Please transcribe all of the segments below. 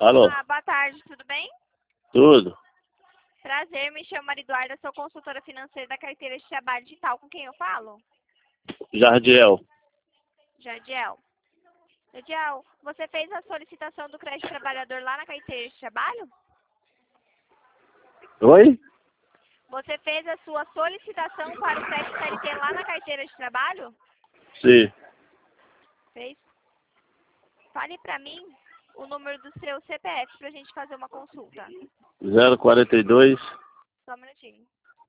Alô? Olá, boa tarde, tudo bem? Tudo? Prazer, me chamo Mariduarda, sou consultora financeira da carteira de trabalho digital. Com quem eu falo? Jardiel. Jadiel. Jadiel, você fez a solicitação do crédito trabalhador lá na carteira de trabalho? Oi? Você fez a sua solicitação para o crédito CLT lá na carteira de trabalho? Sim. Fez? Fale para mim o número do seu CPF para a gente fazer uma consulta. 042 Só um minutinho.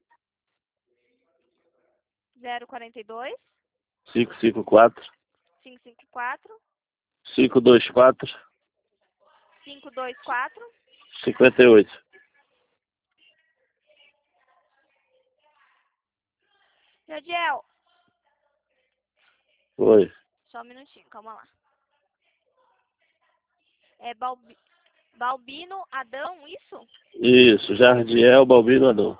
042 554 554 524 524. 58. Jadiel, Oi. só um minutinho, calma lá. É Balbino Adão, isso? Isso, Jardiel Balbino Adão.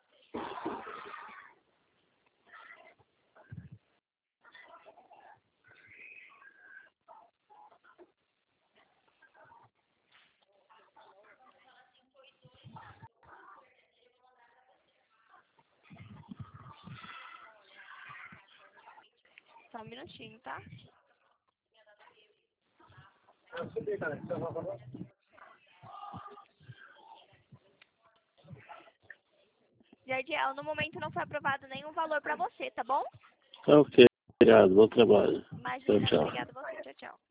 Só um minutinho, tá? Jardiel, no momento não foi aprovado nenhum valor para você, tá bom? Ok, obrigado. Bom trabalho. Tchau, Imagina, tchau. obrigada a você.